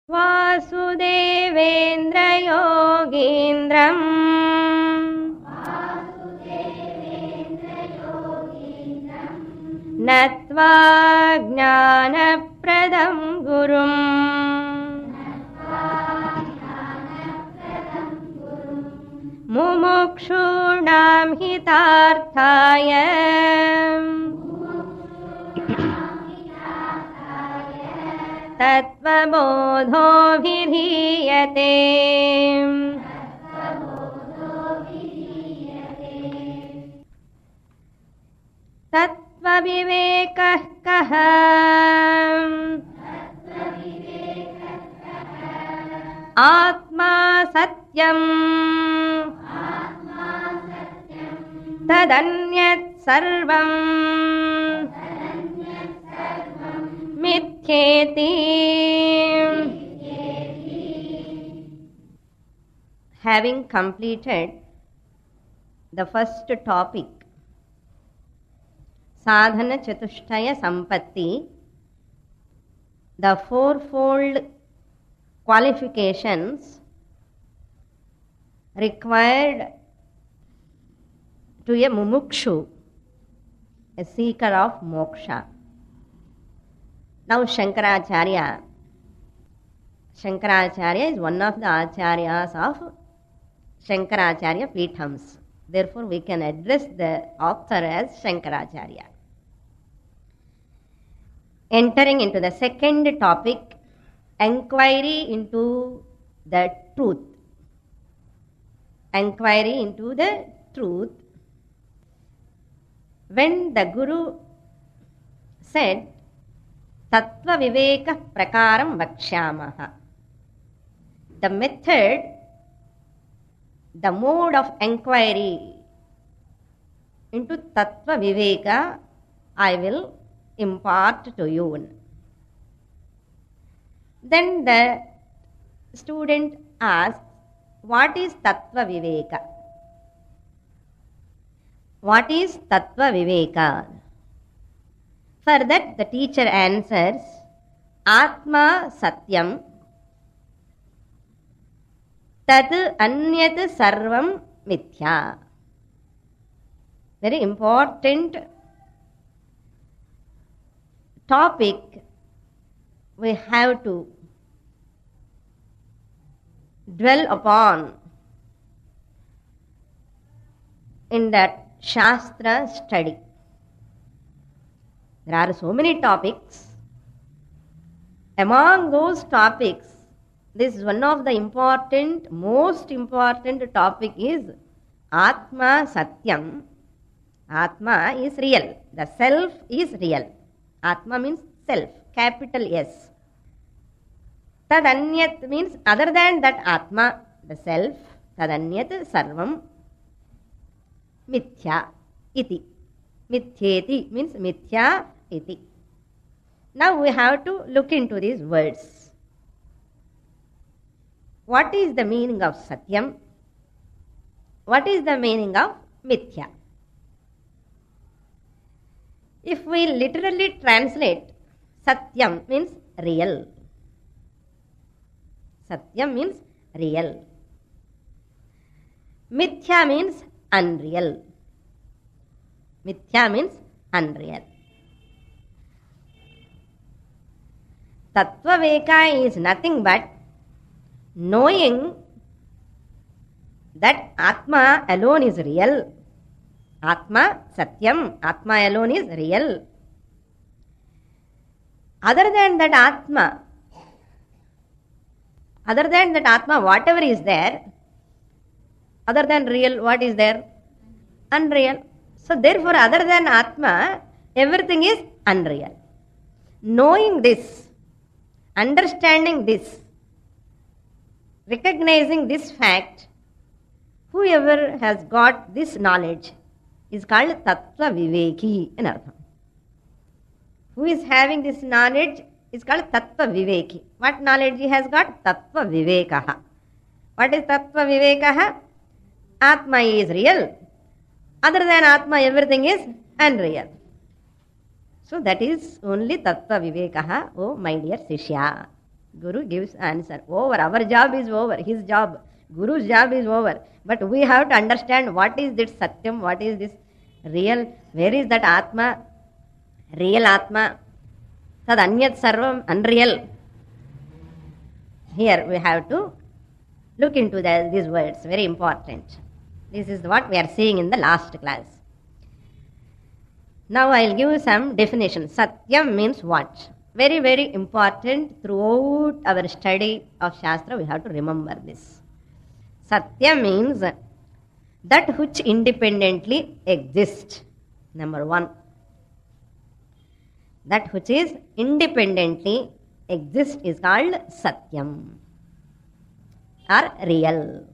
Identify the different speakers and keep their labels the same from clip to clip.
Speaker 1: वासुदेवेन्द्र योगीन्द्रम् नत्वा ज्ञानप्रदं गुरुम् मुमुक्षूणां हितार्थाय तत्त्वबोधोऽभिधीयते। तत्त्वविवेकः कः? आत्मा सत्यम् तदन्यत् सर्वम् मिथ्येति। Having completed the first topic, sadhana chatushtaya sampatti, the fourfold qualifications required to a mumukshu, a seeker of moksha. Now Shankaracharya is one of the acharyas of Shankaracharya Peethams. Therefore we can address the author as Shankaracharya. Entering into the second topic, enquiry into the truth. Enquiry into the truth. When the Guru said, Tattva Viveka Prakaram Vakshyamaha, the method, the mode of enquiry into Tattva Viveka, I will impart to you. Then the student asks, what is Tattva Viveka? What is Tattva Viveka? For that the teacher answers, Atma Satyam Tat Anyat Sarvam Mithya. Very important topic we have to dwell upon in that Shastra study. There are so many topics. Among those topics, this is one of the important, most important topic is Atma Satyam. Atma is real. The self is real. Atma means self, capital S. Tadanyat means other than that Atma, the self. Tadanyat sarvam mithya iti. Mithyeti means mithya iti. Now we have to look into these words. What is the meaning of Satyam? What is the meaning of Mithya? If we literally translate, Satyam means real. Satyam means real. Mithya means unreal. Mithya means unreal. Tattva Viveka is nothing but knowing that Atma alone is real. Atma Satyam, Atma alone is real. Other than that Atma, whatever is there, other than real, what is there? Unreal. So therefore, other than Atma, everything is unreal. Knowing this, understanding this, recognizing this fact, whoever has got this knowledge is called Tattva Viveki in Artham. Who is having this knowledge is called Tattva Viveki. What knowledge he has got? Tattva Vivekaha. What is Tattva Vivekaha? Atma is real. Other than Atma, everything is unreal. So that is only Tattva Vivekaha, oh my dear Sishya. Guru gives answer. Over. Our job is over. His job. Guru's job is over. But we have to understand what is this Satyam, what is this real, where is that Atma, real Atma, tad anyat sarvam, unreal. Here we have to look into these words, very important. This is what we are seeing in the last class. Now I will give some definition. Satyam means what? Very, very important throughout our study of Shastra, we have to remember this. Satya means that which independently exists. Number one. That which is independently exists is called Satyam or real.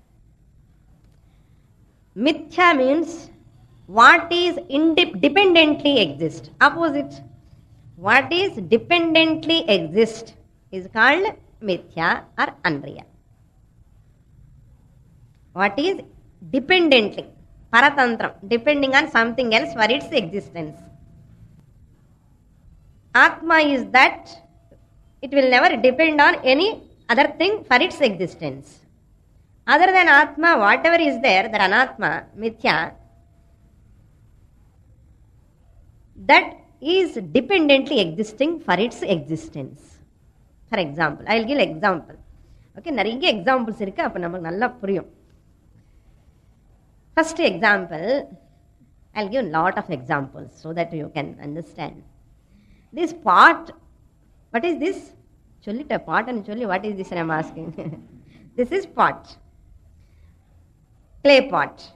Speaker 1: Mithya means what is dependently exist. Opposite. What is dependently exist is called Mithya or unreal. What is dependently, paratantram, depending on something else for its existence. Atma is that it will never depend on any other thing for its existence. Other than Atma, whatever is there, that Anatma, Mithya, that is dependently existing for its existence. For example, I will give example. Okay, நிறைய examples இருக்கு, அப்ப நமக்கு நல்லா புரியும். First example, I'll give a lot of examples so that you can understand. This pot, what is this? Chollita pot and cholli, what is this I am asking? This is pot. Clay pot.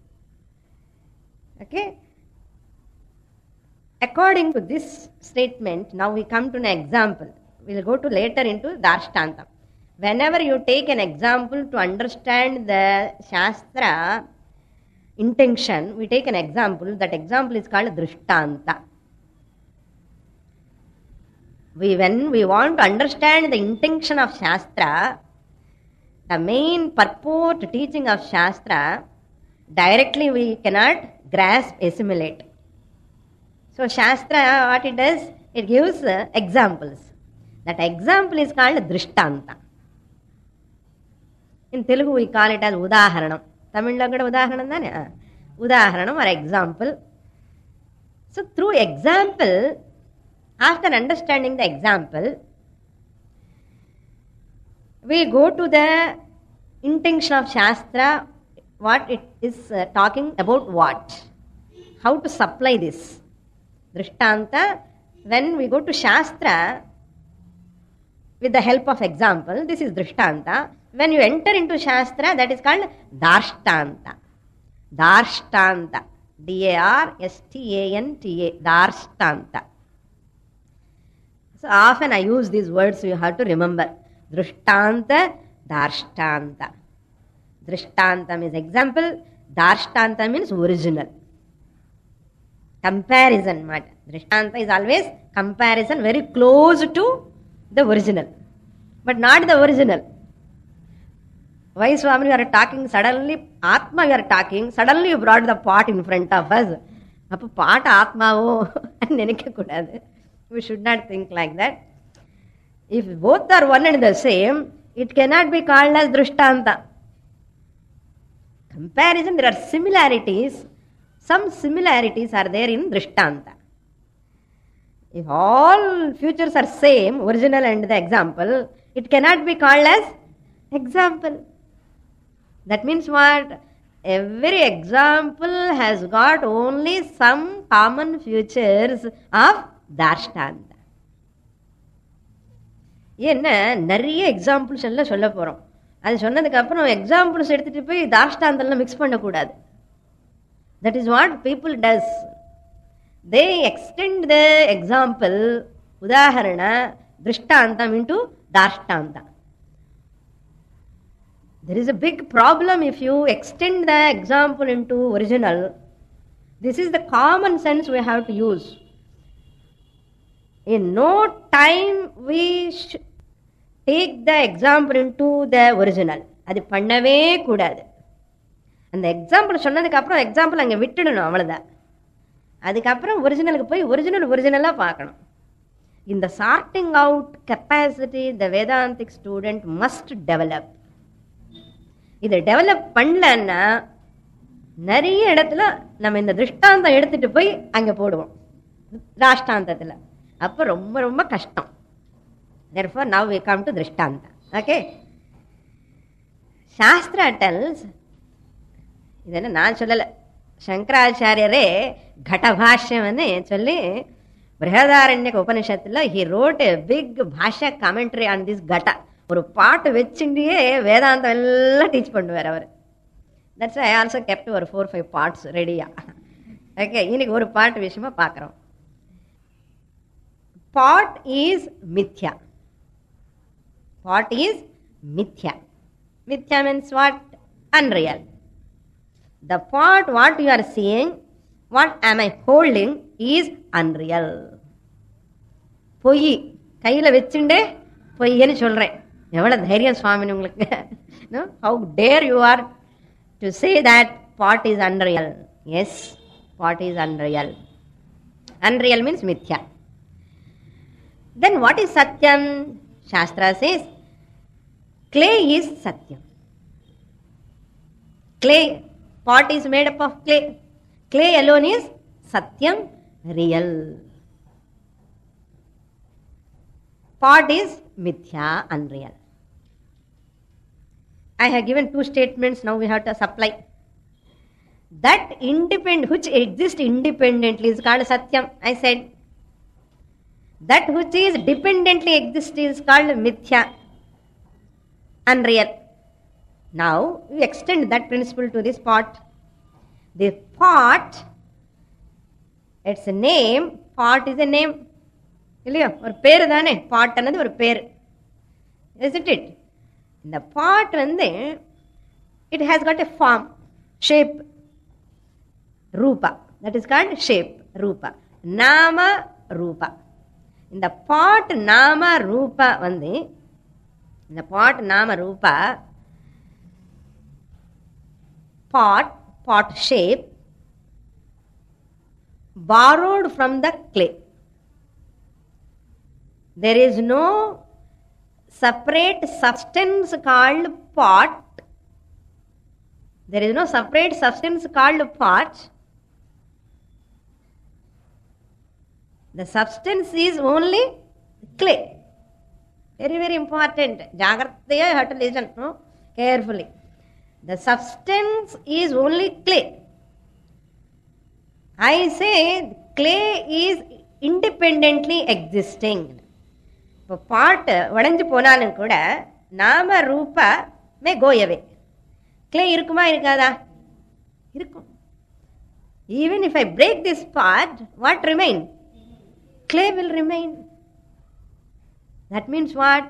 Speaker 1: Okay? According to this statement, now we come to an example. We will go to later into Darshtantam. Whenever you take an example to understand the Shastra intention, we take an example. That example is called Drishtanta. When we want to understand the intention of Shastra, the main purport teaching of Shastra, directly we cannot grasp, assimilate. So Shastra, what it does? It gives examples. That example is called Drishtanta. In Telugu we call it as Udaharanam. Tamil kuda Udaharanam thane? Udaharanam or example. So through example, after understanding the example, we go to the intention of Shastra, what it is talking about what? How to supply this? Drishtanta, when we go to Shastra, with the help of example, this is Drishtanta. When you enter into Shastra, that is called Darshtanta. Darshtanta. D-A-R-S-T-A-N-T-A. Darshtanta. So often I use these words, so you have to remember. Drishtanta, Darshtanta. Drishtanta means example. Darshtanta means original. Comparison matter. Drishtanta is always comparison, very close to the original, but not the original. Why, Swami, you are talking suddenly, Atma you are talking, suddenly you brought the pot in front of us. Appo pot Atma nenekka. We should not think like that. If both are one and the same, it cannot be called as Drishtanta. Comparison, there are similarities. Some similarities are there in Drishtanta. If all futures are same, original and the example, it cannot be called as example. That means what? Every example has got only some common features of Darshtanta. என்ன நிறைய examples எல்லாம் சொல்ல போகிறோம். அது சொன்னதுக்கு அப்புறம் examples எடுத்துகிட்டு போய் தார்ஷ்டாந்தெல்லாம் மிக்ஸ் பண்ணக்கூடாது. That is what people does. They extend the example, udaharana, drishtantam into darshtanta. There is a big problem if you extend the example into original. This is the common sense we have to use. In no time we take the example into the original. அது பண்ணவே கூடாது. அந்த example சொன்னதுக்கு அப்புறம் example அங்கே விட்டுடணும், அவ்வளோதான். அதுக்கப்புறம் ஒரிஜினலுக்கு போய் ஒரிஜினலாக பார்க்கணும். இந்த sorting out capacity the Vedantic student must develop. இதை டெவலப் பண்ணலன்னா நிறைய இடத்துல நம்ம இந்த திருஷ்டாந்தம் எடுத்துட்டு போய் அங்க போடுவோம் ராஷ்டாந்தத்துல. அப்ப ரொம்ப ரொம்ப கஷ்டம். Therefore now we come to drishtantam. Okay, shastra tells, இதெல்லாம் நான் சொல்லலை, சங்கராச்சாரியரே கடபாஷ்யம்னு சொல்லி பிரகதாரண்யக உபனிஷத்துல he wrote a big Basha commentary on this gata. ஒரு பாட்டு வச்சுட்டே வேதாந்தம் எல்லாம் டீச் பண்ணுவார் அவர். தட்ஸ் ஐ ஆல்சோ கெப்ட் ஒரு 4-5 பார்ட்ஸ் ரெடியா. ஓகே, இன்னைக்கு ஒரு பாட்டு விஷயமா பார்க்குறோம். பாட் இஸ் மித்யா. பாட் is mithya. Mithya means what? Unreal. The part what you are seeing, what am I holding is unreal. பொய் கையில் வச்சுட்டே பொய்ன்னு சொல்கிறேன். எவ்வளோ தைரியம் சுவாமின்னு உங்களுக்கு. How dare you are to say that part is unreal. Yes, part is unreal. Unreal means mithya. Then what is satyam? Shastra says clay is satyam. Clay, pot is made up of clay. Clay alone is satyam, real. Pot is mithya, unreal. I have given 2 statements, now we have to supply. That which exists independently is called satyam, I said. That which is dependently exists is called mithya, unreal. Now we extend that principle to this pot. The pot, its a name, pot is a name. இல்லையோ, ஒரு பேர் தானே பாட் அன்னது ஒரு பேர். Isn't it? இந்த பாட் வந்து it has got a form, shape, ரூபா. That is called shape, ரூபா. நாம ரூபா. இந்த பாட் நாம ரூபா வந்து, இந்த பாட் நாம ரூபா, pot shape borrowed from the clay. There is no separate substance called pot. There is no separate substance called pot. The substance is only clay. Very, very important. Jagrattaya, you have to listen carefully. The substance is only clay. I say clay is independently existing. இப்போ பாட்டு உடஞ்சி போனாலும் கூட நாம ரூபா மே கோயவே. Clay இருக்குமா இருக்காதா? இருக்கும். Even if I break this part, what remain? Clay will remain. That means what?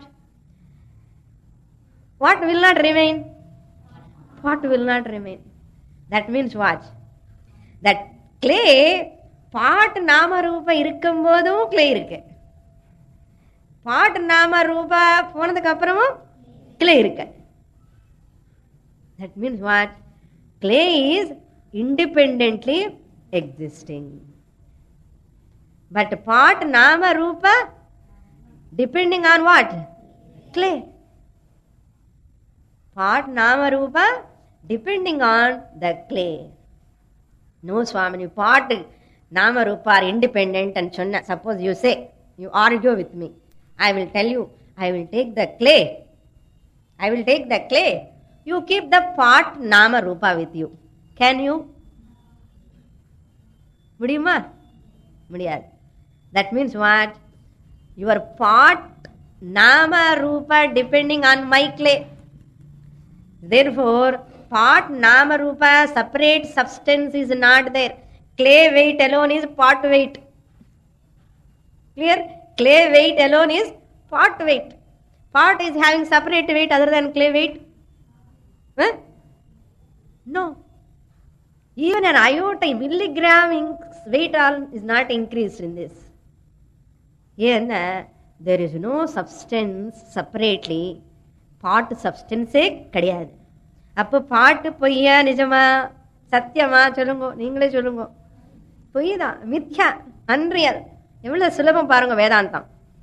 Speaker 1: What will not remain? Pot will not remain. That means what? That clay, pot நாம ரூபா இருக்கும் போதும் clay இருக்கு. பாட் நாம ரூபா போனதுக்கு அப்புறமும் clay இருக்கு. That means what? Clay is independently existing. But pot நாம ரூபா depending on what? Clay. Pot nama rupa depending on the clay. No Swamini, pot nama rupa are independent and chonna. Suppose you say, you argue with me, I will tell you, I will take the clay. I will take the clay. You keep the pot nama rupa with you. Can you? Mudiyuma? Mudiyad. That means what? Your pot nama rupa depending on my clay. Therefore, pot nama rupa separate substance is not there. Clay weight alone is pot weight. Clear? Clay weight alone is pot weight. Pot is having separate weight other than clay weight? Huh? No. Even an iota, milligram weight is not increased in this. Here, there is no substance separately. பாட்டு சப்ஸ்டன்ஸே கிடையாது. அப்போ பாட்டு பொய்யா நிஜமா சத்தியமா சொல்லுங்க, நீங்களே சொல்லுங்க. பொய் தான், மித்யா, அன்ரியல். எவ்வளோ சுலபம் பாருங்க வேதாந்தம்.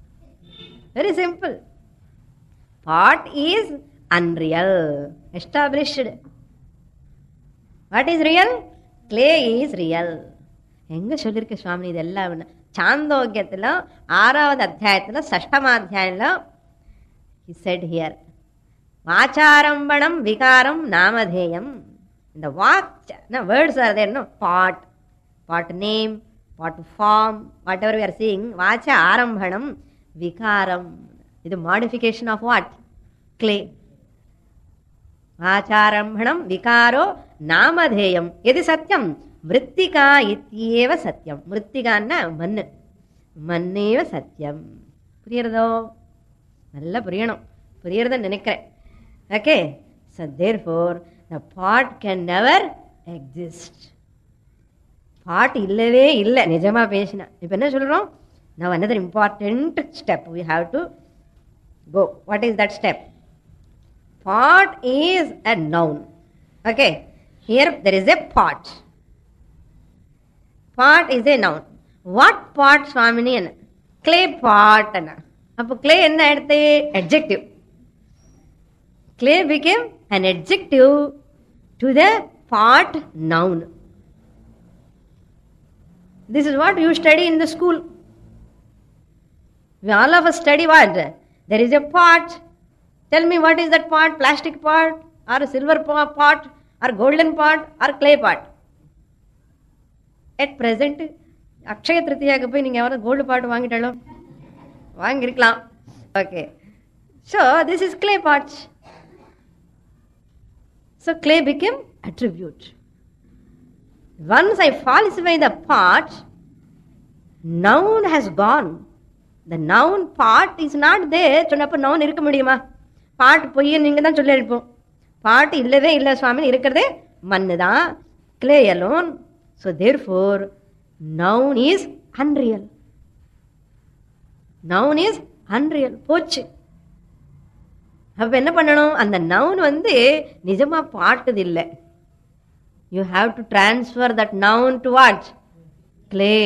Speaker 1: Very simple. Pot is unreal. Established. What is real? Clay is real. எங்க சொல்லிருக்க சுவாமி இதெல்லாம்? சாந்தோக்கியத்தில் 6வது அத்தியாயத்தில் 6ம் அத்தியாயத்தில் he said here, வாச்சாரம்பணம் விகாரம் நாமதேயம். இந்த vak words are there, no? Pot name, pot form, whatever we are seeing. Vacha arambhanam vikaram. This is modification of what? Clay. Vacha arambhanam vikaro namadheyam. Yadi satyam mrittika ityeva satyam. Mrittika na mannu. Manneva satyam. புரியுறதோ? நல்லா புரியணும். புரியுறதுன்னு நினைக்கிறேன். Okay? So therefore the pot can never exist. பாட் இல்லவே இல்லை. நிஜமாக பேசினா இப்போ என்ன சொல்கிறோம்? now another important step we have to go. What is that step? Pot is a noun. Okay, here there is a pot. Pot is a noun. What pot swamini? Clay pot. அப்போ clay என்ன எடுத்து? adjective. Clay became an adjective to the pot noun. This is what you study in the school. We all of us study what? There is a pot. Tell me, what is that pot? Plastic pot or a silver pot or golden pot or clay pot? At present, Akshaya திருத்தியாக்கு போய் நீங்கள் எவ்வளோ gold pot வாங்கிட்டாலும் வாங்கியிருக்கலாம். Okay. So, this is clay pot. So, clay became attribute. Once I falsify the pot, noun has gone. The noun pot is not there. சொன்னப்போ noun இருக்க முடியுமா? பாட் பொய்ய நீங்கள் தான் சொல்லி இருப்போம். பாட்டு இல்லவே இல்லை சுவாமி, இருக்கிறதே மண்ணு தான், clay alone. So therefore noun is unreal. Noun is unreal. போச்சு. அப்போ என்ன பண்ணணும்? அந்த noun நிஜமா பாட்டுது இல்லை. You have to transfer that noun to what? Clay.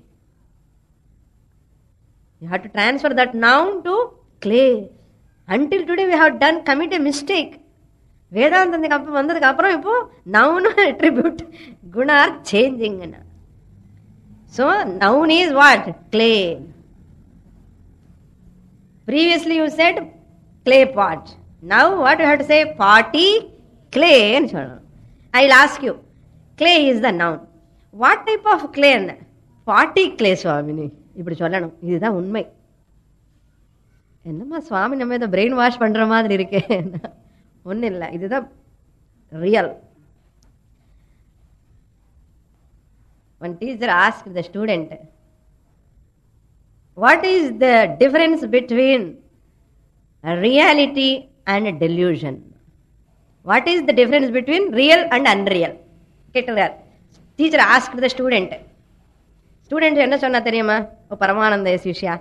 Speaker 1: You have to transfer that noun to clay. Until today we have commit a mistake. வேதாந்தத்துக்கு அப்போ வந்ததுக்கு அப்புறம் இப்போ noun attribute guna are changing. So noun is what? Clay. Previously you said clay pot. Now what you have to say? Potty clay. I will ask you, clay is the noun. What type of clay? Potty clay சுவாமினி இப்படி சொல்லணும். இதுதான் உண்மை. என்னம்மா சுவாமி நம்ம இதை brain wash பண்ணுற மாதிரி இருக்கே? ஒன்றும் இல்லை, இதுதான் real. One teacher asked the student, what is the difference between reality and delusion? What is the difference between real and unreal? கேட்டார். Teacher asked the student. Student என்ன சொன்னா தெரியுமா? ஓ பரமானந்த சிஷ்யா,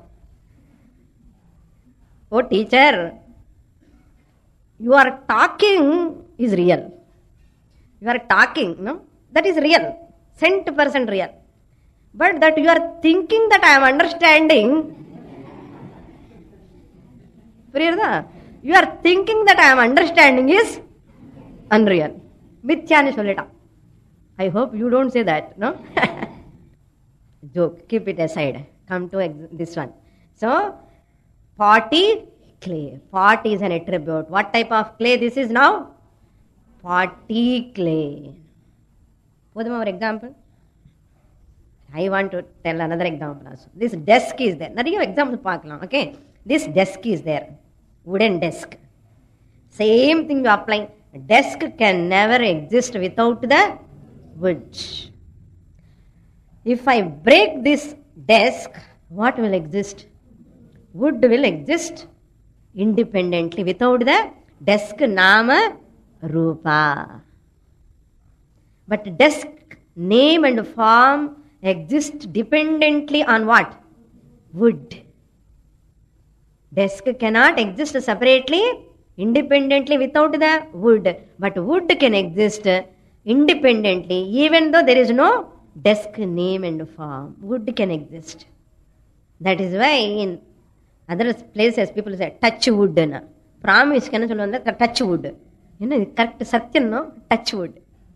Speaker 1: ஓ teacher, you are talking is real. You are talking, no? That is real. 100% real. But that you are thinking that I am understanding. புரியுறதா? You are thinking that I am understanding is unreal. மித்யான்னு சொல்லிட்டான். I hope you don't say that, no? Joke, keep it aside. Come to this one. So, potty clay. Pot is an attribute. What type of clay this is now? Potty clay. Poduma ஒரு example? I want to tell another example also. This desk is there. நிறைய examples பார்க்கலாம். Okay? This desk is there. Wooden desk. Same thing you apply. Desk can never exist without the wood. If I break this desk, what will exist? Wood will exist independently without the desk nama rupa. But desk name and form exist dependently on what? Wood. Desk cannot exist separately, independently without the wood. But wood can exist independently even though there is no desk name and form. Wood can exist. That is why in Other places people say touch wood. Promise can touch wood. Correct Satyam, no? Touch wood.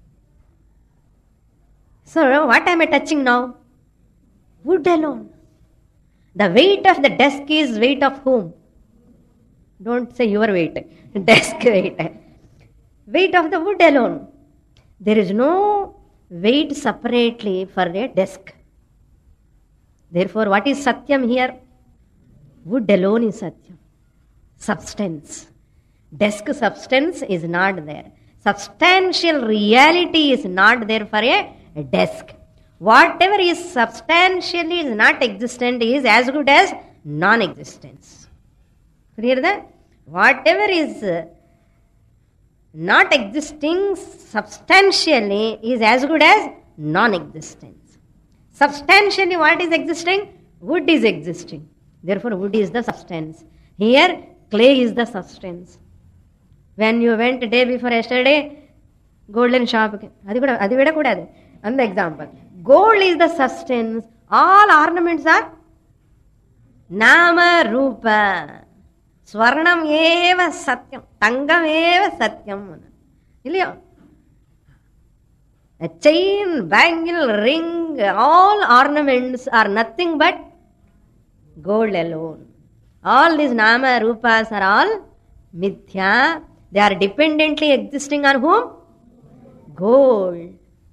Speaker 1: So what am I touching now? Wood alone. The weight of the desk is weight of whom? Don't say your weight. Desk weight. Weight of the wood alone. There is no weight separately for a desk. Therefore, what is Satyam here? Wood alone is Satyam. Substance. Desk substance is not there. Substantial reality is not there for a desk. Whatever is substantially is not existent is as good as non-existence. Clear that? Whatever is not existing substantially is as good as non-existence. Substantially what is existing? Wood is existing. Therefore wood is the substance. Here clay is the substance. When you went day before yesterday, golden shop. Another example. Gold is the substance. All ornaments are Nama Rupa. Swarnam eva satyam. Tangam eva satyam. A chain, bangle, ring, all ornaments are nothing but gold alone. All these Nama Rupas are all mithya. They are dependently existing on whom? Gold.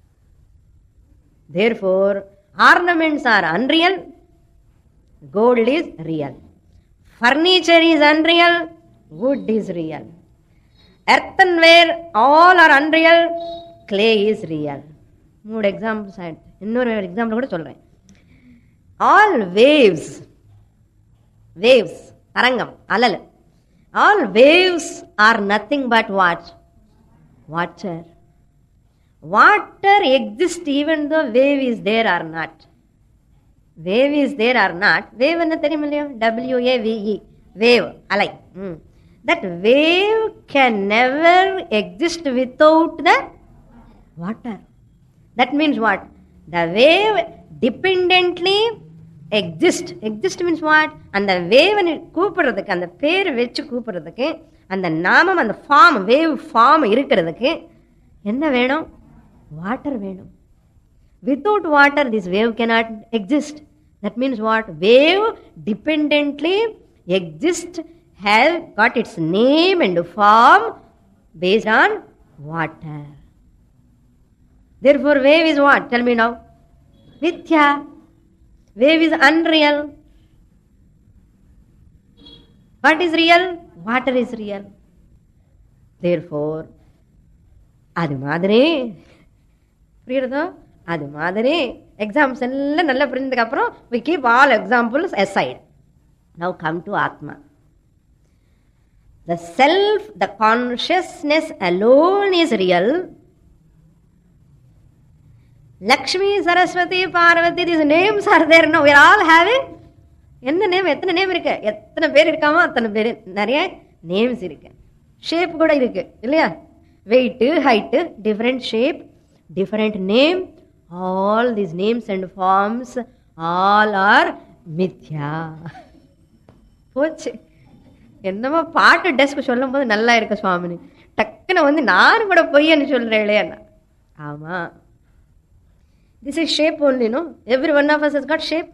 Speaker 1: Therefore, ornaments are unreal. Gold is real. Furniture is unreal. Wood is real. Earthenware, all are unreal. Clay is real. More examples. Another example. All waves. Waves. Tarangam. Alal. All waves are nothing but what? Water. Water exists even though wave is there or not. Wave is there or not. Wave enna theriyumilla? W-A-V-E. Wave. Alai. That wave can never exist without the water. That means what? The wave dependently exist. Exist means what? And the wave கூப்பிடுறதுக்கு அந்த பேர் வச்சு கூப்பிடுறதுக்கு அந்த நாமம் அந்த form wave form இருக்கிறதுக்கு என்ன வேணும்? Water வேணும். Without water this wave cannot exist. That means what? Wave dependently exists, have got its name and form based on water. Therefore wave is what? Tell me now. Mithya. Wave is unreal. What is real? Water is real. Therefore, அது மாதிரி புரியுறதோ? அது மாதிரி exams எல்லாம் நல்லா புரிஞ்சதுக்கு அப்புறம் we keep all examples aside. Now come to Atma. The self, the consciousness alone is real. Lakshmi, Saraswati, Parvati, these names are there now. We are all having என்ன name? எத்தனை name இருக்கு? எத்தனை பேர் இருக்காமோ அத்தனை பேர் நிறைய நேம்ஸ் இருக்கு. Shape கூட இருக்கு இல்லையா? Weight, height, different shape, different name. All these names and forms all are mithya. போச்சு. என்னமோ பாட்டு டெஸ்க் சொல்லும் போது நல்லா இருக்கு சுவாமினி, டக்குன்னு வந்து நானும் கூட பொய்யன்னு சொல்றேன் இல்லையா? ஆமா, this is shape only, no? Every one of us has got shape.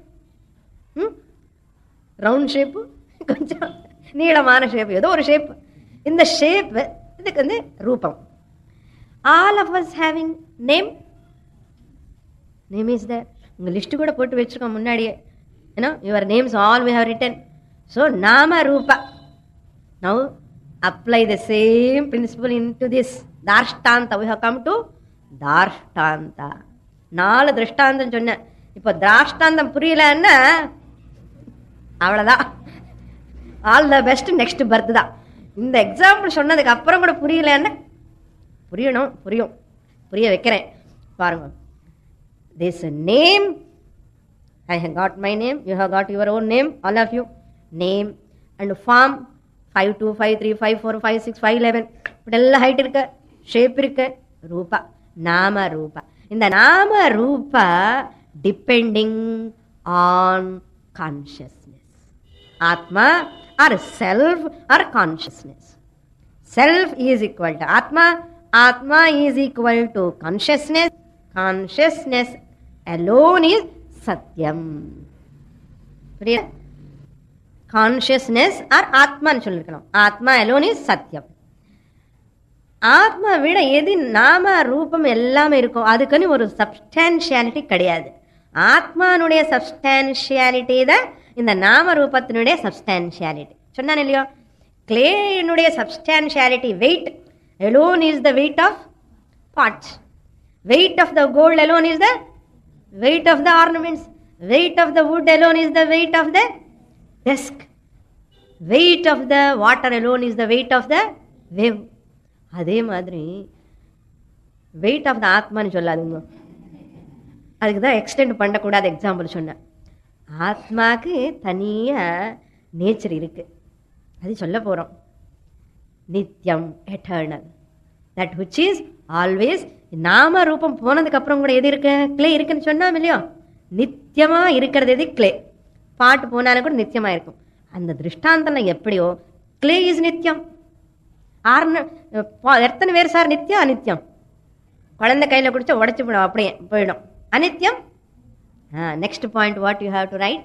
Speaker 1: Round shape, கொஞ்சம் நீளமான ஷேப், ஏதோ ஒரு ஷேப். இந்த ஷேப் இதுக்கு வந்து ரூபம். All of us having name. Name is there. உங்கள் லிஸ்ட்டு கூட போட்டு வச்சுருக்கோம் முன்னாடியே. ஏன்னா your names all we have written. So nama rupa. Now apply the same principle in to this darshtanta. We have come to darshtanta. 4 திருஷ்டாந்தம் சொன்னேன். இப்போ திராஷ்டாந்தம் புரியலன்னா அவ்வளோதான். All the best, next birth தான். இந்த எக்ஸாம்பிள் சொன்னதுக்கு அப்புறம் கூட புரியலன்னா புரியணும், புரியும், புரிய வைக்கிறேன் பாருங்க. This name, I have got my name, you have got your own name, all of you. Name and form 5, 2, 5, 3, 5, 4, 5, 6, 5, 11 இப்படியெல்லாம் ஹைட் இருக்கு, ஷேப் இருக்கு. ரூபா, நாம ரூபா. இந்த நாம ரூபா depending on consciousness. Atma or self or consciousness. Self is equal to Atma. Atma is equal to consciousness. Consciousness alone is Satyam. Consciousness or Atma னு சொல்லிருக்கணும். Atma alone is Satyam. ஆத்மா விட எது நாம ரூபம் எல்லாமே இருக்கும் அதுக்குன்னு ஒரு சப்ஸ்டான்ஷியாலிட்டி கிடையாது. ஆத்மானுடைய சப்ஸ்டான்ஷியாலிட்டி தான் இந்த நாம ரூபத்தினுடைய சப்ஸ்டான்ஷியாலிட்டி. சொன்னான் இல்லையோ, கிளேனுடைய substantiality weight alone is the weight of pots. Weight of the gold alone is the weight of the ornaments. Weight of the wood alone is the weight of the desk. Weight of the water alone is the weight of the wave. அதே மாதிரி weight of the ஆத்மான்னு சொல்லாதுங்க. அதுக்கு தான் extend பண்ணக்கூடாது example சொன்னேன். ஆத்மாவுக்கு தனியாக nature இருக்குது, அது சொல்ல போகிறோம். நித்தியம், eternal, that which is always. நாம ரூபம் போனதுக்கப்புறம் கூட எது இருக்கு? கிளே இருக்குன்னு சொன்னாம இல்லையோ, நித்தியமாக இருக்கிறது எது? கிளே. பாட்டு போனாலும் கூட நித்தியமாக இருக்கும். அந்த திருஷ்டாந்தம் எப்படியோ கிளே இஸ் நித்தியம். எத்தனை பேர் சார் நித்தியம் அனித்தியம்? குழந்தை கையில் குடிச்சா உடச்சு போடும், அப்படியே போயிடும், அனித்தியம். Next point what you have to write.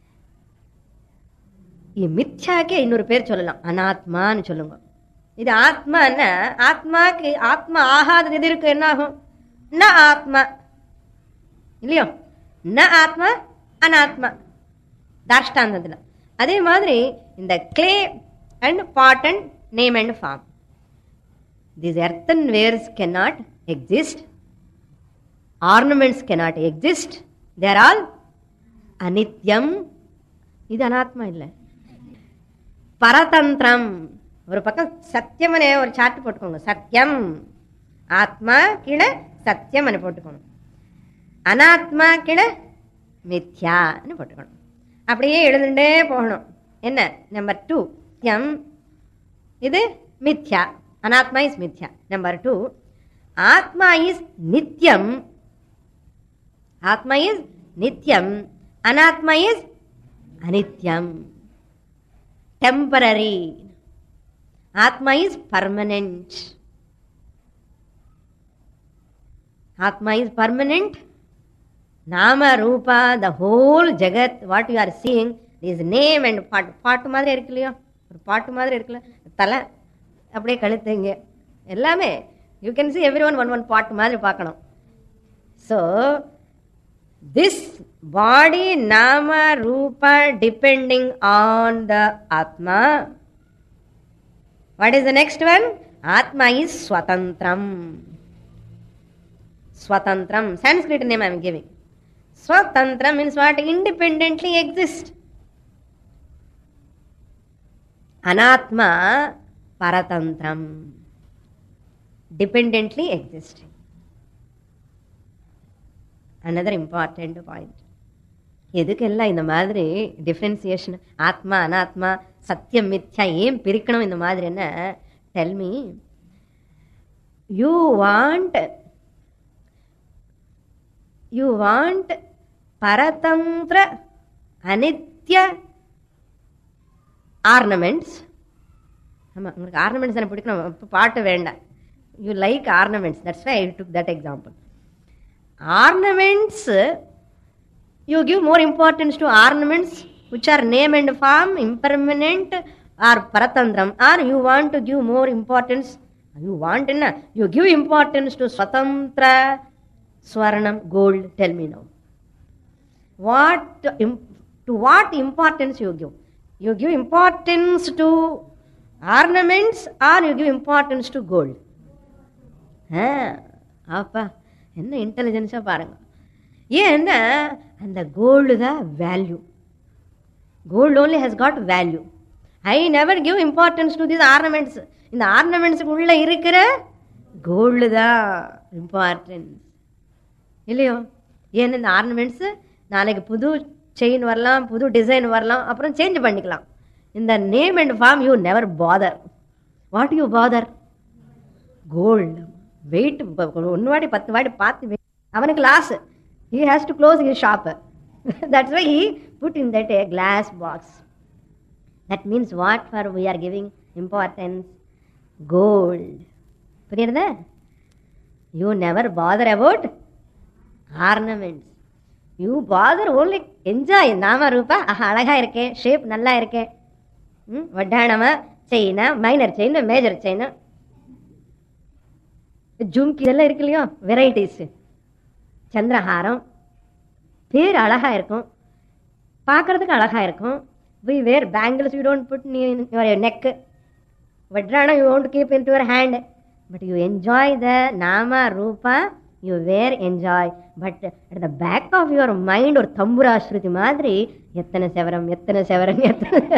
Speaker 1: மித்யாக்கே இன்னொரு பேர் சொல்லலாம், அனாத்மான்னு சொல்லுங்க. இது ஆத்மான்னா ஆத்மாக்கு ஆத்மா ஆகாதது எது இருக்கு? என்ன ஆகும்? ந ஆத்மா இல்லையோ, ந ஆத்மா அனாத்மா தாஷ்டாந்தத்தில். அதே மாதிரி இந்த clay and pot and name and form. These earthenwares cannot exist. Ornaments cannot exist. They are all anityam. இது அனாத்மா இல்லை. பரதந்திரம். ஒரு பக்கம் சத்தியம் ஒரு சார்ட் போட்டுக்கோங்க. சத்தியம் ஆத்மா கீழே சத்தியம் போட்டுக்கணும். அனாத்மா கீழே மித்யான்னு போட்டுக்கணும். அப்படியே எழுதுண்டே போகணும். என்ன? நம்பர் 2 சத்தியம், இது மித்யா. அனாத்மா இஸ் மித்யா. நம்பர் 2 ஆத்மா இஸ் நித்யம். ஆத்மா is nityam, anatma is anityam, temporary. Atma is permanent. Atma is permanent. Nama rupa, the whole jagat, what you are seeing is name and pot. Pot மாதிரி இருக்கு இல்லையோ, ஒரு பாட்டு மாதிரி இருக்குல்ல, தலை அப்படியே கழுத்துங்க எல்லாமே. You can see every one pot மாதிரி பார்க்கணும். ஸோ திஸ் பாடி நாம ரூபா depending on the Atma. What is the next one? Atma is svatantram. Svatantram, Sanskrit name I am giving. Svatantram means what? Independently exist. அனாத்மா பரதந்திரம், dependently existing. Another important point. எதுக்கெல்லாம் இந்த மாதிரி differentiation, ஆத்மா அனாத்மா சத்தியம் மித்யா ஏன் பிரிக்கணும் இந்த மாதிரி? என்ன? Tell me. You want paratantra anitya ornaments. ஆமாம், உங்களுக்கு ஆர்னமெண்ட்ஸ் எனக்கு பிடிக்கணும், இப்போ பாட்டு வேண்டாம். You like ornaments, that's why I took that example. Ornaments, you give more importance to ornaments which are name and form, impermanent or paratantram, or you want to give more importance, you give importance to swatantra swarnam gold. Tell me now, to what importance you give? You give importance to ornaments or you give importance to gold? அப்பா என்ன இன்டெலிஜென்ஸாக பாருங்க. ஏன்னா அந்த gold தான் value. Gold only has got value. I never give importance to this ornaments. இந்த ஆர்னமெண்ட்ஸுக்கு உள்ளே இருக்கிற கோல்டு தான் இம்பார்ட்டன்ஸ் இல்லையோ? ஏன்னா இந்த ஆர்னமெண்ட்ஸு நாளைக்கு புது செயின் வரலாம், புது டிசைன் வரலாம், அப்புறம் சேஞ்ச் பண்ணிக்கலாம். இந்த name and form you never bother. What you bother? Gold. Weight 1 வாட்டி 10 வாட்டி பார்த்து அவனுக்கு loss. He has to close his shop. That's why he put in that a glass box. That means what for we are giving importance? Gold. புரியுறதா? You never bother about ornaments. You bother only enjoy நாம ரூபா. அழகா இருக்கேன், shape நல்லா இருக்கேன், வட்டானமா செயினா, minor chain, major chain, jhumki இதெல்லாம் இருக்கு இல்லையோ, வெரைட்டிஸ், சந்திரஹாரம், பேர் அழகா இருக்கும், பார்க்கறதுக்கு அழகா இருக்கும். We wear bangles, you don't put in your neck. Vadrana you won't keep into your hand. But you enjoy the nama rupa, you wear, enjoy. But at the back of your mind or thambura shruti madri, எத்தனை செவரம் எத்தனை செவரம் எத்தனை,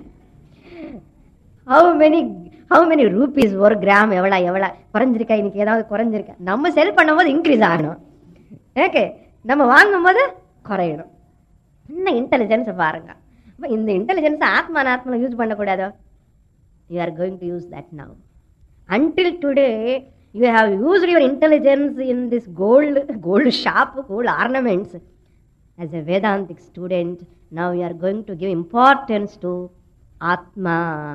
Speaker 1: how many rupees ஒரு gram, எவ்வளோ எவ்வளோ குறைஞ்சிருக்கா, இன்னைக்கு ஏதாவது குறைஞ்சிருக்கா. நம்ம செல் பண்ணும்போது இன்க்ரீஸ் ஆகணும், ஓகே, நம்ம வாங்கும் போது குறையணும். இன்னும் இன்டெலிஜென்ஸ் பாருங்க. இந்த இன்டெலிஜென்ஸ் ஆத்மானாத்மா யூஸ் பண்ணக்கூடாதோ? You are going to use that now. Until today you have used your intelligence in this gold shop, gold ornaments. As a Vedantic student, now you are going to give importance to Atma.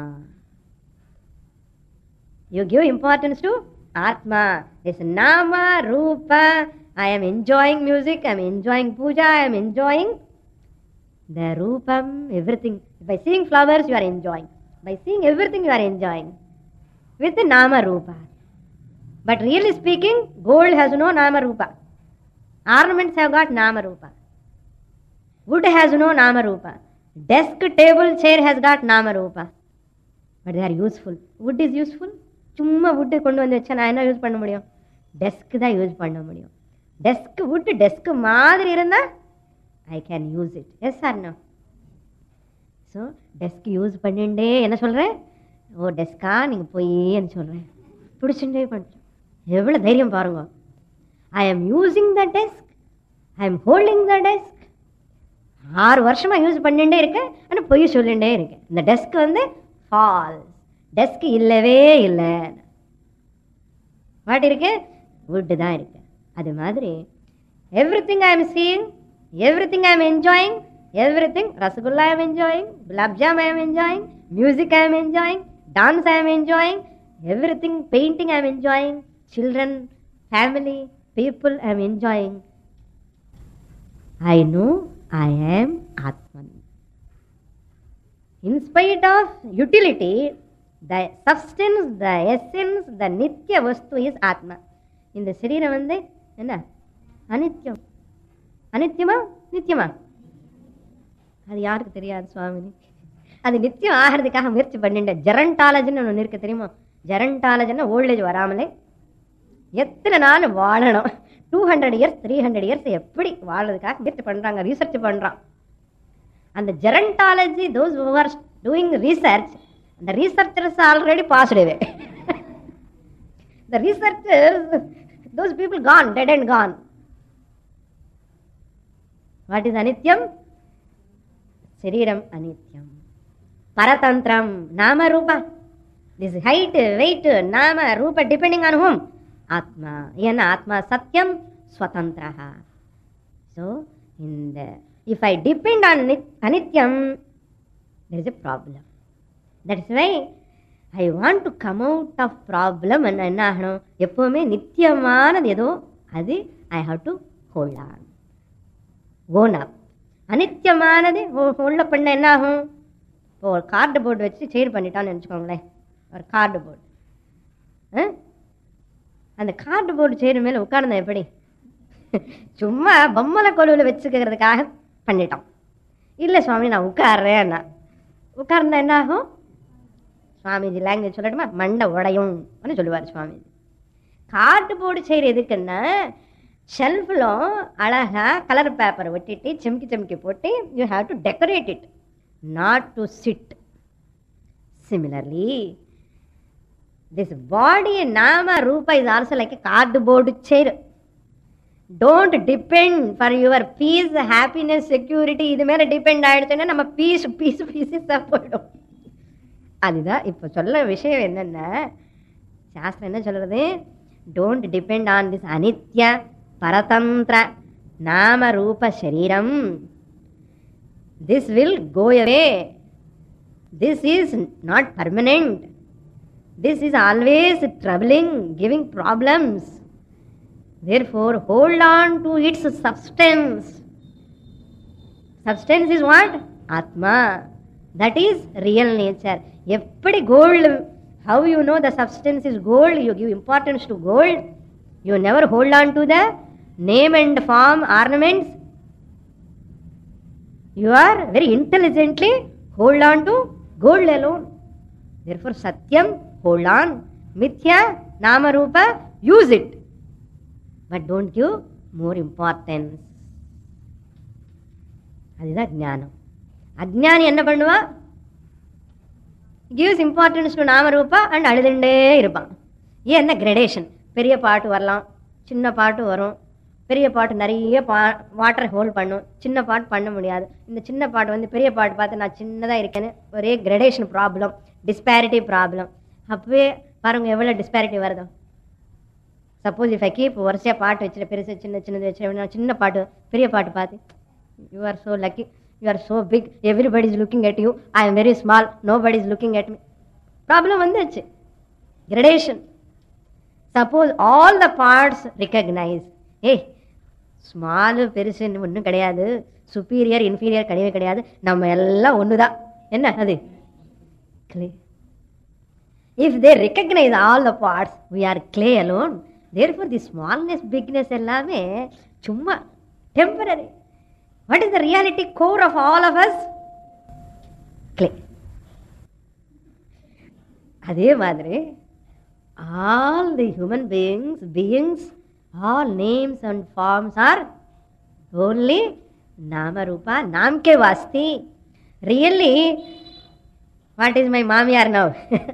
Speaker 1: You give importance to Atma. This Nama, Rupa. I am enjoying music, I am enjoying puja, I am enjoying the Rupam, everything. By seeing flowers, you are enjoying. By seeing everything, you are enjoying. With the Nama, Rupa. But really speaking, gold has no Nama, Rupa. Ornaments have got Nama, Rupa. Wood has no Nama, Rupa. Desk, table, chair has got Nama, Rupa. But they are useful. Wood is useful. சும்மா wood கொண்டு வந்து வச்சா நான் என்ன use பண்ண முடியும்? Desk தான் use பண்ண முடியும். டெஸ்க் வுட்டு டெஸ்க் மாதிரி இருந்தால் I can use it. Yes or no? So desk use பண்ணிண்டே என்ன சொல்கிறேன்? ஓ டெஸ்கா நீங்கள் போயின்னு சொல்கிறேன், பிடிச்சுட்டே பண்ணுறேன். எவ்வளோ தைரியம் பாருங்க. ஐ ஆம் யூஸிங் த டெஸ்க், ஐ ஆம் ஹோல்டிங் த டெஸ்க். 6 வருஷமாக யூஸ் பண்ணிகிட்டே இருக்கேன், ஆனால் பொய் சொல்லிகிட்டே இருக்கேன். இந்த டெஸ்க் வந்து ஃபால்ஸ், டெஸ்க் இல்லவே இல்லை. வாட் இருக்கு? வுட்டு தான் இருக்கு. அது மாதிரி everything I am seeing, everything I am enjoying, everything. Rasgulla I am enjoying, gulab jam I am enjoying, music I am enjoying, dance I am enjoying, everything. Painting I am enjoying, children, family, people I am enjoying. I know I am atman. In spite of utility, the substance, the essence, the nitya vastu is atma. இந்த சரீரம் வந்து என்ன? அனித்யம். அனித்யமா நித்தியமா? அது யாருக்கு தெரியாது சுவாமி. அது நித்தியம் ஆகிறதுக்காக முயற்சி பண்ணிட்ட ஜெரண்டாலஜின்னு ஒன்று இருக்கு, தெரியுமா? ஜெரண்டாலஜின்னா ஓல்டேஜ் வராமலே எத்தனை நாள் வாழணும், 200 years 300 years எப்படி வாழறதுக்காக முயற்சி பண்றாங்க, ரிசர்ச் பண்றான். அந்த gerontology, those who are doing research, the researchers are already passed away. The researchers, those people gone, dead and gone. What is anityam? Sariram anityam. Paratantram, nama rupa. This height, weight, nama rupa depending on whom? Atma. Yana atma satyam swatantraha. So in the, if I depend on anityam, there is a problem. That's why I want to come out of problem. And என்ன ஆகணும்? எப்பவுமே நித்தியமானது ஏதோ அது I have to hold on, own up. அனித்தியமானது ஹோல்ட பண்ண என்ன ஆகும்? இப்போ ஒரு கார்டு போர்டு வச்சு செயின் பண்ணிட்டான்னு நினச்சிக்கோங்களேன். ஒரு கார்டு போர்டு, அந்த கார்டு போர்டு செயின் மேலே உட்கார்ந்தா எப்படி? சும்மா பொம்மலை கொலுவில் வச்சுக்கிறதுக்காக பண்ணிட்டோம். இல்லை சுவாமி நான் உட்கார்றேன்னா உட்கார்ந்தா என்ன ஆகும்? சுவாமிஜி லாங்குவேஜ் சொல்லட்டுமா? மண்டை உடையும் சொல்லுவார் சுவாமிஜி. கார்டு போர்டு செய்கிற எதுக்குன்னா, ஷெல்ஃபில் அழகாக கலர் பேப்பரை ஒட்டிட்டு செம்கி செம்கி போட்டு you have to decorate it, not to sit. Similarly this body nama rupa is also like a cardboard chair. Don't depend for your peace, happiness, security. இது மேலே டிபெண்ட் ஆகிடுச்சுன்னா நம்ம பீஸாக போயிடும். அதுதான் இப்போ சொல்ல விஷயம். என்னென்னா சாஸ்திரம் என்ன சொல்கிறது? Don't depend on this anitya paratantra nama rupa சரீரம். This will go away. This is not permanent. This is always troubling, giving problems. Therefore, hold on to its substance. Substance is what? Atma. That is real nature. Eppadi gold, how you know the substance is gold, you give importance to gold. You never hold on to the name and form ornaments. You are very intelligently hold on to gold alone. Therefore, Satyam, hold on. Mithya, Nama Rupa, use it. But don't give more importance. அதுதான் ஞானம். அஜ்ஞானி என்ன பண்ணுவா? gives importance to நாம ரூபா and அழுதுண்டே இருப்பான். ஏன் என்ன gradation? பெரிய பாட்டு வரலாம், சின்ன பாட்டு வரும். பெரிய பாட்டு நிறைய வாட்டர் ஹோல்ட் பண்ணும், சின்ன பாட்டு பண்ண முடியாது. இந்த சின்ன பாட்டு வந்து பெரிய பாட்டு பார்த்து நான் சின்னதாக இருக்கேன்னு ஒரே கிரடேஷன் ப்ராப்ளம், டிஸ்பேரிட்டி ப்ராப்ளம். அப்பவே பாருங்க எவ்வளோ டிஸ்பேரிட்டி வருதோ. சப்போஸ் இஃப் ஐ கீப் வரிசையாக பாட்டு வச்சுட்டு பெருசு சின்ன சின்னது வச்சுட்டு சின்ன பாட்டு பெரிய பாட்டு பார்த்து you are so lucky, you are so big, everybody is looking at you, I am very small, nobody is looking at me. Problem வந்துச்சு, gradation. Suppose all the parts recognise, ஏய் ஸ்மாலு பெருசுன்னு ஒன்றும் கிடையாது, சுப்பீரியர் இன்ஃபீரியர் கிடையவே கிடையாது, நம்ம எல்லாம் ஒன்று தான். என்ன அது? clay. If they recognize all the parts, we are clay alone. Therefore, the smallness, bigness எல்லாமே சும்மா temporary. What is the reality core of all of us? Clay. அதே மாதிரி all the human beings, all names and forms are only nama rupa, naam ke vasti. Really, what is my mamiyar now?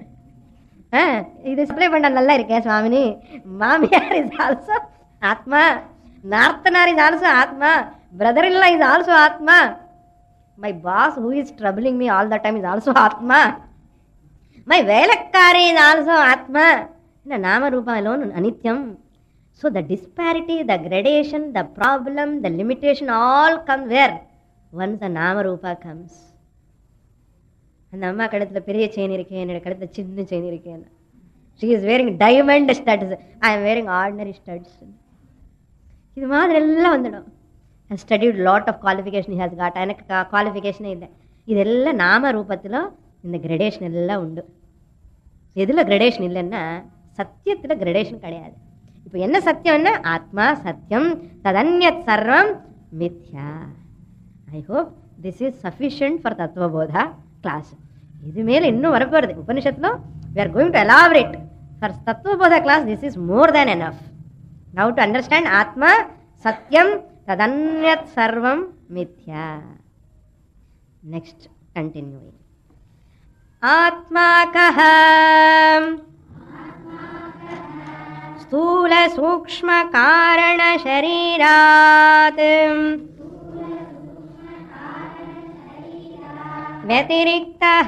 Speaker 1: இது supply பண்ண நல்லா இருக்கேன் Swamini. Mamiyar is also atma, nathanar is also atma, brother in law is also atma, my boss who is troubling me all the time is also atma, my velaikkari is also atma. என்ன நாம ரூபம் alone அனித்யம். So the disparity, the gradation, the problem, the limitation all come where? Once the nama rupa comes. அந்த அம்மா கழுத்தில் பெரிய chain இருக்கேன், என்னோட கழுத்தில் சின்ன செயின் இருக்கேன். She is wearing diamond studs, I am wearing ordinary studs. இது மாதிரி எல்லாம் வந்துடும். I studied lot of qualification has got. எனக்கு குவாலிஃபிகேஷனே இல்லை. இதெல்லாம் நாம ரூபத்தில் இந்த கிரடேஷன் எல்லாம் உண்டு. எதில் கிரடேஷன் இல்லைன்னா சத்தியத்தில் கிரடேஷன் கிடையாது. இப்போ என்ன சத்தியம்னா ஆத்மா சத்தியம், ததன்யத் சர்வம் மித்யா. I hope this is sufficient for Tattvabodha class. இது மேல இன்னும் வரப்போறது உபனிஷத்துல. we are going to elaborate for tatvabodha class. This is more than enough now to understand atma satyam tadanyat sarvam mithya. Next, continuing. atma kaha sthula sukshma karana sharirat व्यतिरिक्तः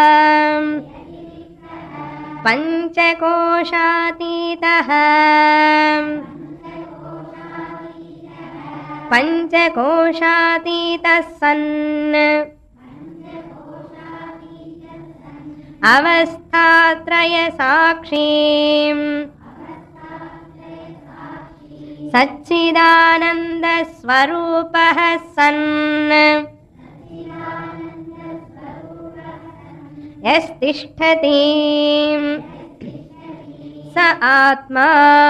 Speaker 1: पञ्चकोशातीतः पञ्चकोशातीतः सन् अवस्थात्रयसाक्षीम् सच्चिदानन्दस्वरूपः सन् यस्तिष्ठति स आत्मा.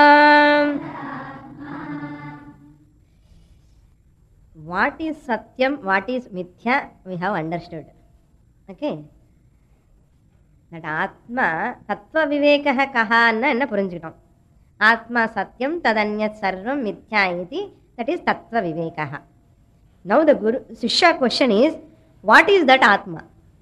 Speaker 1: What is satyam, what is mithya, we have understood. Okay, that atma tattva vivekah kahanna enna purinjikkom. Atma satyam tadanyat sarvam mithya iti, that is tattva vivekah. Now the guru shishya question is, what is that atma?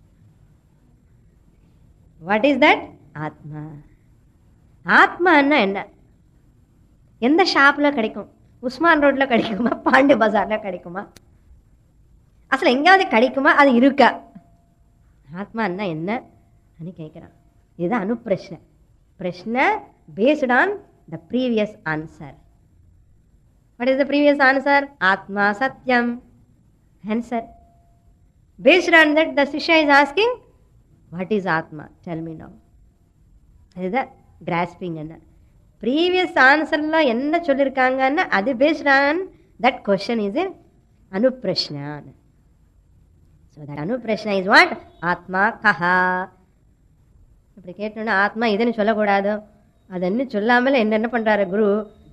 Speaker 1: What is that? ஆத்மா. ஆத்மான்னா என்ன? எந்த ஷாப்பில் கிடைக்கும்? உஸ்மான் ரோட்டில் கிடைக்குமா, பாண்டி பஜாரில் கிடைக்குமா, அசல் எங்கேயாவது கிடைக்குமா, அது இருக்கா? ஆத்மான்னா என்ன అని கேட்குறான். இதுதான் அனுப்பிரஷ்ன. Prashna based on the previous answer. What is the previous answer? Atma satyam. Answer based on that the Shishya is asking, what is atma, tell me now. அதுதான் கிராஸ்பிங். என்ன ப்ரீவியஸ் ஆன்சரில் என்ன சொல்லியிருக்காங்கன்னா அது based on that question is anuprashna. So that anuprashna is what? Atma கஹா. இப்படி கேட்டோன்னா ஆத்மா இதுன்னு சொல்லக்கூடாது. அது என்ன சொல்லாமல் என்ன பண்ணுறாரு குரு,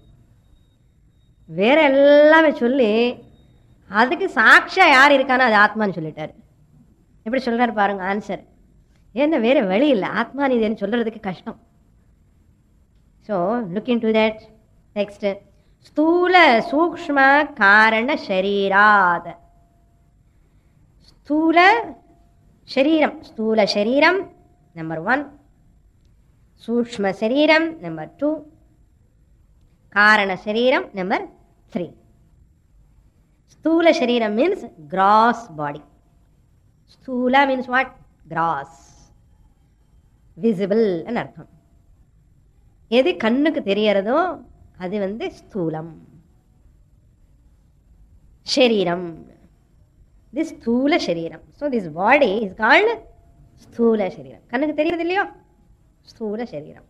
Speaker 1: வேற எல்லாமே சொல்லி அதுக்கு சாட்சியா யார் இருக்கானோ அது ஆத்மான்னு சொல்லிட்டாரு. எப்படி சொல்றாரு பாருங்க ஆன்சர். ஏன்னா வேற வழி இல்லை, ஆத்மான்னு இதுன்னு சொல்றதுக்கு கஷ்டம். So look into that text. Sthula சூக்ஷ்ம காரண ஷரீராத். ஸ்தூல ஷரீரம், ஸ்தூல ஷரீரம் நம்பர் 1, சூக்ஷ்ம சரீரம் நம்பர் 2, காரண சரீரம் நம்பர் 3. ஸ்தூல சரீரம் means gross body. ஸ்தூல means what? gross, visible ன்னு அர்த்தம். எது கண்ணுக்கு தெரியறதோ அது ஸ்தூலம் சரீரம். this ஸ்தூல சரீரம். so this body is called ஸ்தூல சரீரம். கண்ணுக்கு தெரியறது இல்லையோ, ஸ்தூல சரீரம்.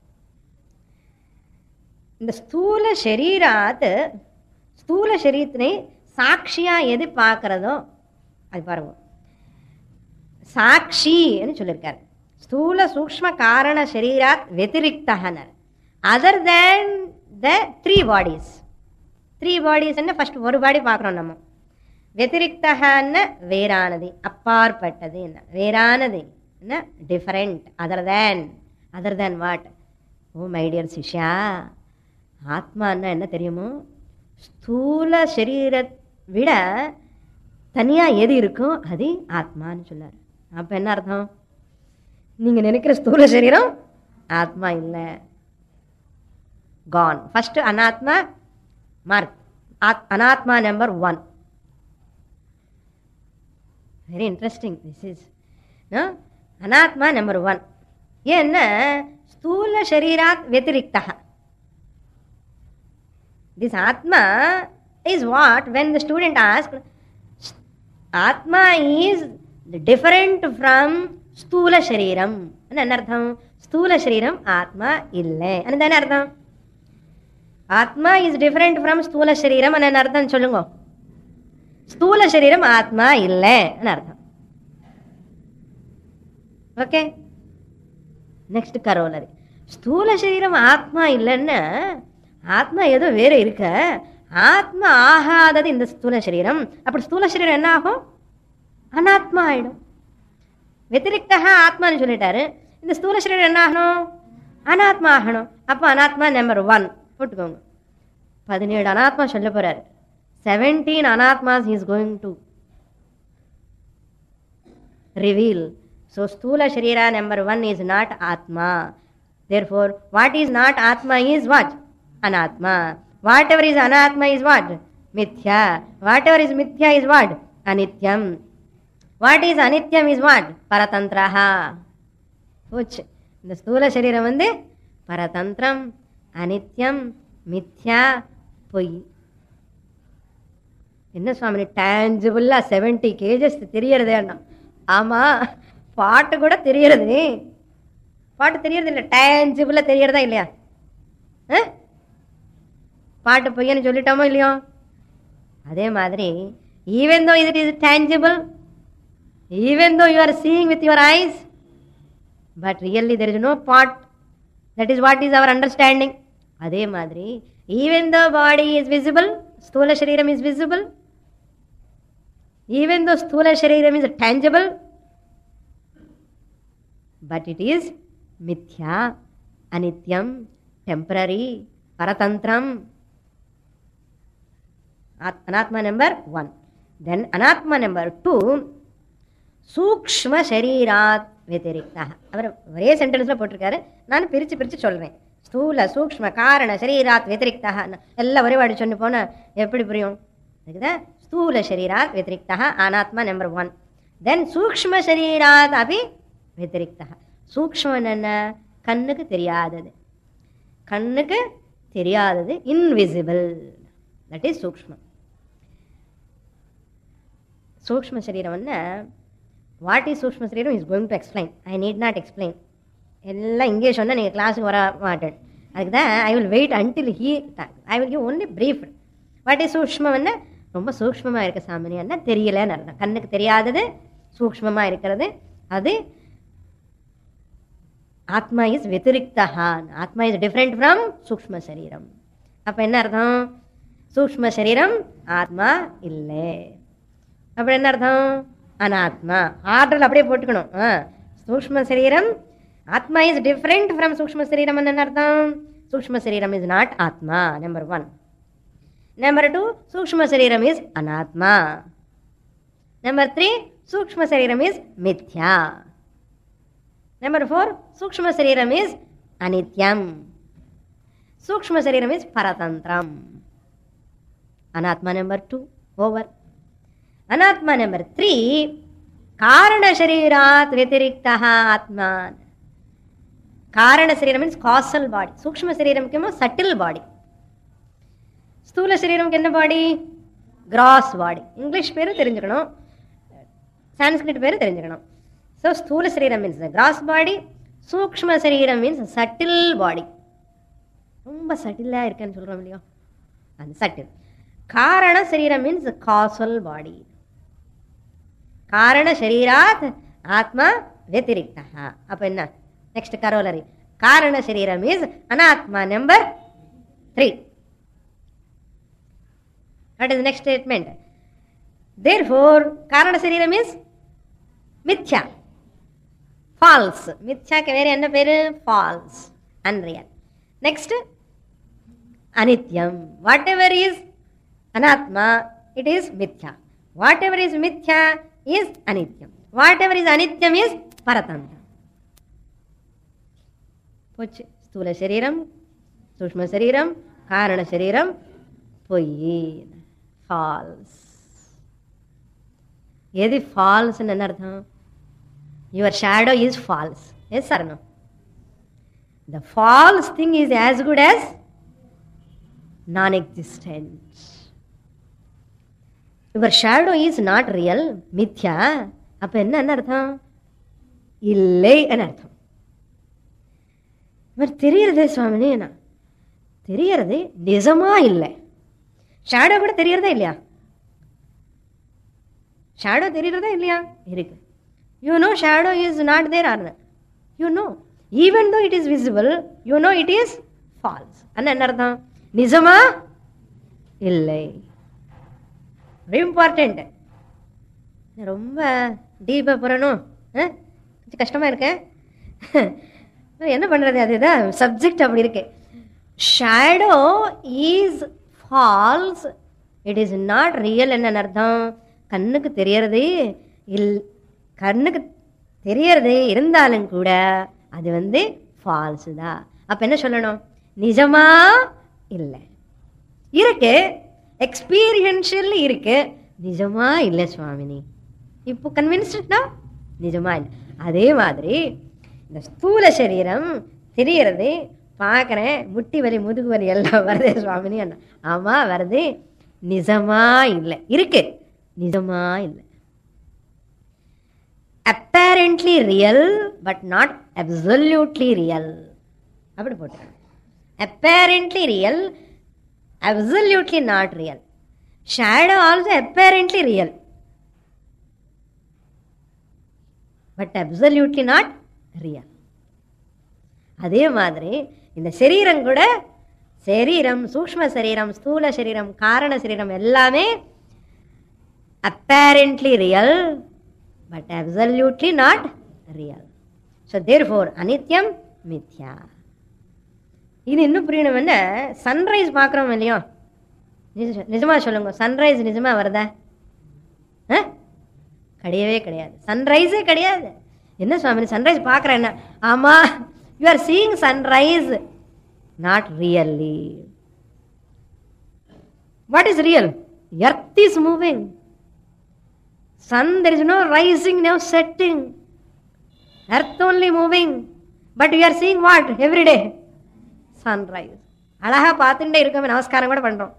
Speaker 1: இந்த ஸ்தூல சரீராத், ஸ்தூல சரீரத்தினை சாட்சியா எது பார்க்கறதோ அது பாருங்க, சாட்சின்னு சொல்லியிருக்காரு. ஸ்தூல சூக்ஷ்ம காரண சரீராத் வெதிரிக்தஹனர், other than the 3 bodies. 3 bodies என்ன, ஃபர்ஸ்ட் ஒரு பாடி பார்க்குறோம் நம்ம. வெதிரிக்தஹன்னு வேறானது, அப்பாற்பட்டது. என்ன வேறானது, என்ன different, other than what? Oh my dear shishya, ஆத்மான்னா என்ன தெரியுமோ, ஸ்தூல சரீர விட தனியாக எது இருக்கும் அது ஆத்மான்னு சொல்லார். அப்போ என்ன அர்த்தம்? நீங்கள் நினைக்கிற ஸ்தூல சரீரம் ஆத்மா இல்லை, gone. First anatma mark, anatma number 1. Very interesting this is. Anatma number 1. ஏன்னா ஸ்தூல சரீராத் வெதிரிக்தா. This Atma is what? When the student asked, Atma is different from Stula Shariram. என்ன அர்த்தம்? ஸ்தூல சரீரம் ஆத்மா இல்லை. என்ன அர்த்தம்? ஆத்மா இஸ் டிஃபரெண்ட் ஃப்ரம் ஸ்தூல சரீரம். என்ன அர்த்தம் சொல்லுங்க? ஸ்தூல சரீரம் ஆத்மா இல்லை அர்த்தம். Okay, next corollary. ஸ்தூல சரீரம் ஆத்மா இல்லைன்னா ஆத்மா ஏதோ வேற இருக்க, ஆத்மா ஆகாதது இந்த ஸ்தூல சரீரம். அப்படி ஸ்தூல சரீரம் என்ன ஆகும்? அனாத்மா ஆயிடும். வெதிரிக்தா ஆத்மான்னு சொல்லிட்டாரு, இந்த ஸ்தூல சரீரம் என்ன ஆகணும்? அனாத்மா ஆகணும். அப்போ அனாத்மா நம்பர் 1 போட்டுக்கோங்க. 17 அனாத்மா சொல்ல போறாரு. 17 anatmas he is going to reveal. So stula sharira number 1 is not atma. Therefore what is not atma is what? Anatma. Whatever is anatma is what? Mithya. Whatever is mithya is what? Anityam. What is anityam is what? Paratantraha. Which இந்த ஸ்தூல சரீரம் பரதந்திரம், அனித்யம், மித்யா, பொய். என்ன சுவாமி டேஞ்சிபிளா 70 kgs தெரியறதே அண்ணா? ஆமா, பாட்டு கூட தெரியறது. பாட்டு தெரியறது இல்லை, டேஞ்சிபிளா தெரியறதா இல்லையா? பாட்டு பொய்யன்னு சொல்லிட்டோமோ இல்லையோ? அதே மாதிரி even though it is tangible, even though you are seeing with your eyes, but really there is no part. That is what is our understanding. அதே மாதிரி even though body is visible, ஸ்தூல சரீரம் is visible, even though ஸ்தூல சரீரம் is tangible, but it is mithya, anityam, temporary, paratantram. Anatma number 1. Then anatma number 2, சூக்ஷ்ம சரீராத் வெதிரிக்தா. அவர் ஒரே சென்டென்ஸ்ல போட்டிருக்காரு, நான் பிரிச்சு பிரிச்சு சொல்றேன். ஸ்தூல சூக்ஷ்ம காரண சரீராத் வெதிரிக்தா எல்லாம் ஒரே வாடி சொன்னு போன எப்படி புரியும்? அதுக்குதான் ஸ்தூல சரீராத் வெதிரிக்தா அனாத்மா நம்பர் 1. தென் சூக்ஷ்ம சரீராத் அபி வெதிரிக்தா. சூக்ஷ்மம் என்ன? கண்ணுக்கு தெரியாதது. கண்ணுக்கு தெரியாதது இன்விசிபிள், தட் இஸ் சூக்ஷ்மம். சூக்ஷ்ம சரீரம் வாட் இஸ் சூக்ஷ்ம சரீரம் is going to explain. I need not explain. எல்லாம் இங்கே சொன்னால் நீங்கள் கிளாஸுக்கு வர மாட்டேன். அதுக்கு தான் I will wait until I will give only brief. What is சூக்ஷ்மம்னா ரொம்ப சூக்ஷ்மமாக இருக்க சாமானியன்னா தெரியலன்னு அர்த்தம். கண்ணுக்கு தெரியாதது சூக்ஷ்மமாக இருக்கிறது. அது ஆத்மா இஸ் வெதிரிக்தா. ஆத்மா இஸ் டிஃப்ரெண்ட் ஃப்ரம் சூக்ஷ்ம சரீரம். அப்போ என்ன அர்த்தம்? சூக்ஷ்ம சரீரம் ஆத்மா இல்லை. அப்புறம் என்ன அர்த்தம்? அனாத்மா. ஆர்டரில் அப்படியே போட்டுக்கணும். சூக்ஷ்ம சரீரம் ஆத்மா இஸ் டிஃப்ரெண்ட் ஃப்ரம் சூக்ஷ்ம சரீரம். என்ன அர்த்தம்? சூக்ஷ்ம சரீரம் is not atma, number 1. Number 2, சூக்ஷ்ம சரீரம் இஸ் அனாத்மா. நம்பர் 3, சூக்ஷ்ம சரீரம் இஸ் மித்யா. நம்பர் 4, சூக்ஷ்ம சரீரம் இஸ் அனித்யம். சூக்ஷ்ம சரீரம் இஸ் பரதந்திரம். அனாத்மா நம்பர் 2 ஓவர். அனாத்மா நம்பர் 3, காரண சரீராத் व्यतिरिक्तः ஆத்மா. காரண சரீரம் மீன்ஸ் காசல் பாடி. சூக்ஷ்ம சரீரம்க்கு சட்டில் பாடி. ஸ்தூல சரீரம்க்கு என்ன பாடி? கிராஸ் பாடி. இங்கிலீஷ் பேரு தெரிஞ்சுக்கணும், சான்ஸ்கிரிட் பேரு தெரிஞ்சுக்கணும். ஸோ ஸ்தூல சரீரம் மீன்ஸ் கிராஸ் பாடி, சூக்ஷ்ம சரீரம் மீன்ஸ் சட்டில் பாடி. ரொம்ப சட்டிலாக இருக்கேன்னு சொல்கிறோம் இல்லையோ, அந்த சட்டில். காரண சரீரம் மீன்ஸ் காசல் பாடி. காரண சரீராத் ஆத்மா व्यतिरिक्तः. அப்போ என்ன நெக்ஸ்ட் கரோலரி? காரண சரீரம் is anatma number 3. What is the next statement? Therefore, காரண சரீரம் இஸ் மித்யா, ஃபால்ஸ். மித்யாக்கு வேறு என்ன பேரு? False, unreal. Next anityam. Whatever is anatma, it is mithya. Whatever is mithya is anityam. Whatever is anityam is paratantram. போச்சு. ஸ்தூல சரீரம், சூக்ஷ்ம சரீரம், காரண சரீரம் பொய், ஃபால்ஸ். எது ஃபால்ஸ் என்ன அர்த்தம்? Your shadow is false. Yes or no? The false thing is as good as non-existent. Your shadow is not real, mithya. அப்ப என்ன அர்த்தம்? இல்லை என்ன அர்த்தம்? தெரியறதே சுவாமினி, தெரியறது நிஜமா இல்லை. ஷேடோ கூட தெரியறதா இல்லையா? ஷேடோ தெரியறதா இல்லையா? இருக்கு. You know shadow is not there or you know. Even though it is visible, you know it is false. என்ன அர்த்தம்? நிஜமா இல்லை. Very important. ரொம்ப டீப்பாக போகிறணும், கொஞ்சம் கஷ்டமாக இருக்கு. என்ன பண்ணுறது? அதுதான் சப்ஜெக்ட் அப்படி இருக்கு. Shadow is false, it is not real. என்ன அர்த்தம்? கண்ணுக்கு தெரியறது கண்ணுக்கு தெரியறது இருந்தாலும் கூட அது ஃபால்ஸு தான். அப்போ என்ன சொல்லணும்? நிஜமா இல்லை. இருக்கு, எக்ஸ்பீரியன்ஷியல் இருக்கு, நிஜமா இல்லை சுவாமினி. இப்போ கன்வின்ஸ்டா நிஜமா இல்லை. அதே மாதிரி இந்த ஸ்தூல சரீரம் தெரியறது, பார்க்குறேன், முட்டி வலி முதுகு வலி எல்லாம் வருதே சுவாமினி. ஆமாம் வருது, நிஜமா இல்லை. இருக்கு, நிஜமா இல்லை. apparently real but not absolutely real. அப்படி போட்டுருக்காங்க. apparently real, absolutely not real. shadow also apparently real but absolutely not real. அதே மாதிரி இந்த சரீரம் கூட, சரீரம், சூக்ஷ்ம சரீரம், ஸ்தூல சரீரம், காரண சரீரம் எல்லாமே apparently real but absolutely not real. So therefore அனித்யம் மித்யா. இது இன்னும் புரியணும். என்ன, சன்ரைஸ் பார்க்குறோம் இல்லையோ, நிஜமா சொல்லுங்க, சன்ரைஸ் நிஜமா வருதா? கிடையவே கிடையாது. சன்ரைஸே கிடையாது. என்ன சுவாமி சன்ரைஸ் பார்க்குறேன்? என்ன, ஆமாம், you are seeing sunrise, not really. What is real? Earth is moving. Sun, there is no rising, no setting. Earth only moving. But we are seeing what? Every day? Sunrise. அழகா பார்த்துட்டே இருக்கோம், நமஸ்காரம் கூட பண்ணுறோம்.